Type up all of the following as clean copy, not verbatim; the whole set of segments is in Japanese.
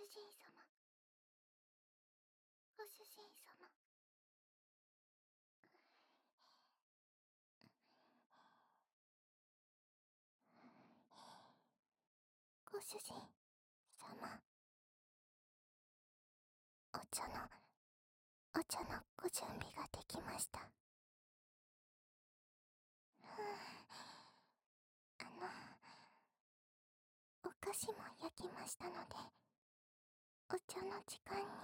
主人様、ご主人様。ご主人様、お茶のご準備ができました。お菓子も焼きましたので、お茶の時間に。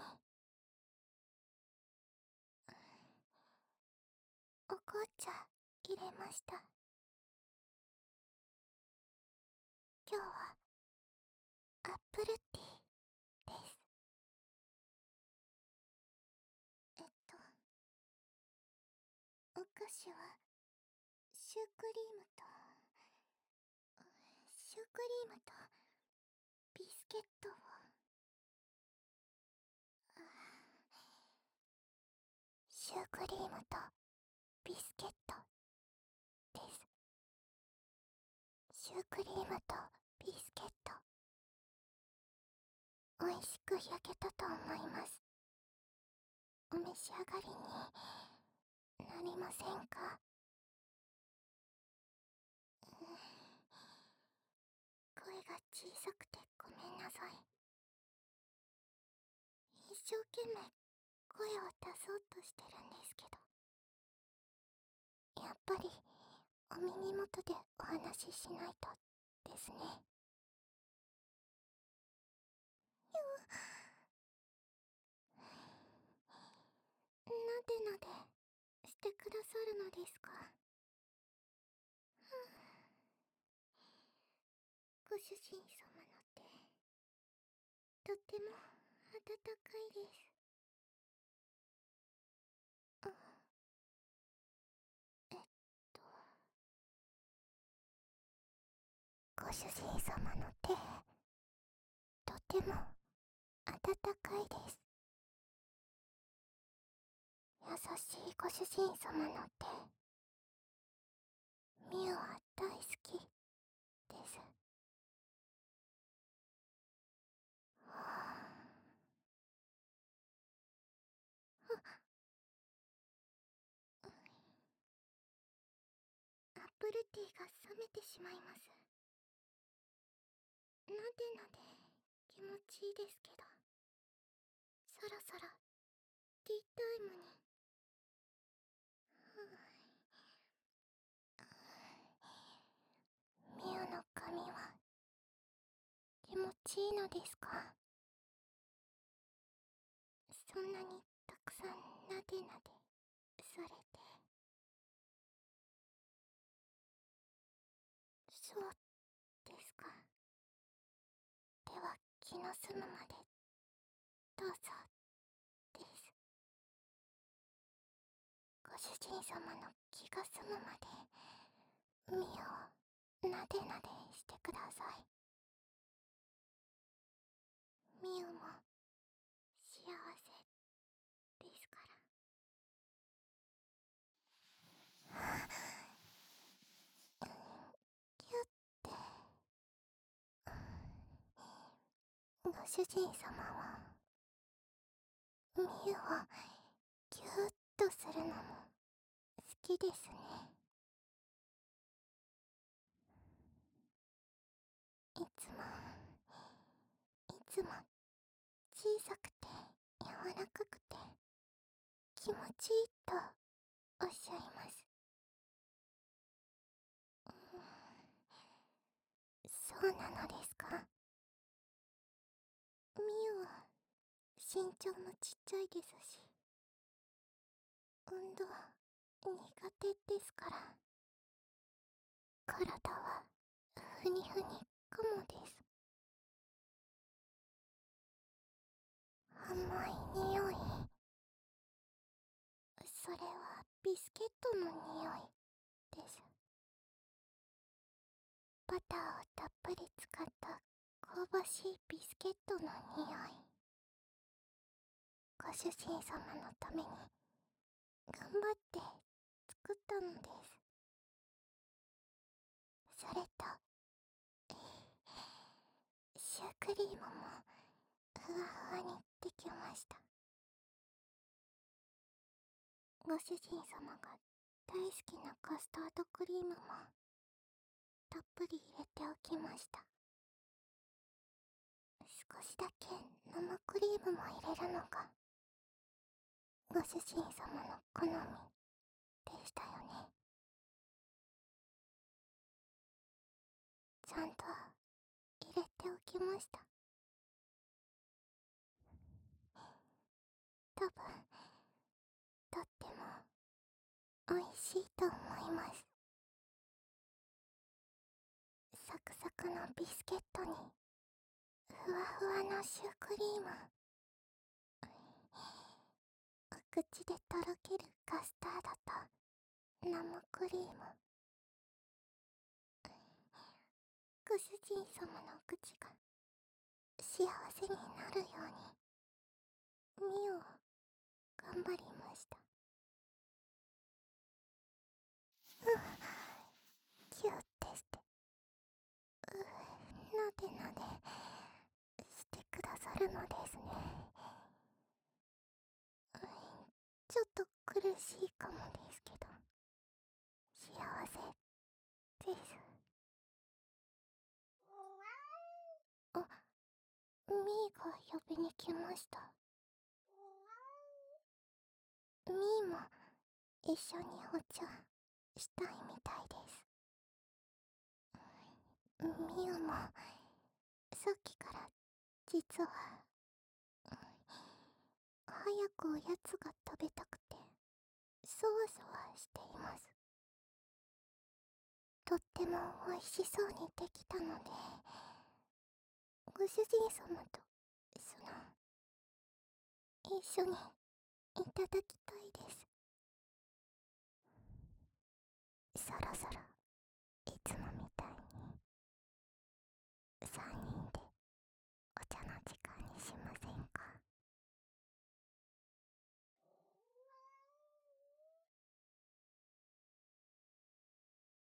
お紅茶入れました。今日はアップルティーです。お菓子はシュークリームとビスケットを。シュークリームとビスケットです。シュークリームとビスケット、美味しく焼けたと思います。お召し上がりになりませんか？声が小さくてごめんなさい。一生懸命声を出そうとしてるんですけど、やっぱりお耳元でお話ししないとですね。なでしてくださるのですか？ご主人様の手、とっても温かいです。えっと、ご主人様の手、とても温かいです。優しいご主人様の手、ミュウは大好きです。アップルティーが冷めてしまいます。なで気持ちいいですけど、そろそろティータイムに。ミュウの髪は気持ちいいのですか？そんなにたくさんなでされて。そうですか。では気の済むまでどうぞです。ご主人様の気が済むまでミュウをなでしてください。ミュウも幸せですから。キュッて。ご主人様はミュウをギューッとするのも好きですね。いつも小さくて柔らかくて気持ちいいとおっしゃいます。そうなのですか？ミュウは身長もちっちゃいですし、運動苦手ですから、体はふにふにかもです。甘い匂い、それはビスケットの匂いです。バターをたっぷり使った香ばしいビスケットの匂い。ご主人様のために頑張って作ったのです。それとシュークリームもふふわふわにできました。ご主人様が大好きなカスタードクリームもたっぷり入れておきました。少しだけ生クリームも入れるのがご主人様の好みでしたよね。ちゃんと入れておきました。多分とっても美味しいと思います。サクサクのビスケットにふわふわのシュークリーム、お口でとろけるカスタードと生クリーム、ご主人様のお口が幸せになるようにミオ頑張りました。キューってして、なでなでしてくださるのですね。ちょっと苦しいかもですけど、幸せです。あ、ミーが呼びに来ました。ミーも一緒にお茶したいみたいです。ミオもさっきから実は早くおやつが食べたくてそわそわしています。とっても美味しそうにできたので、ご主人様と一緒にいただきたいです。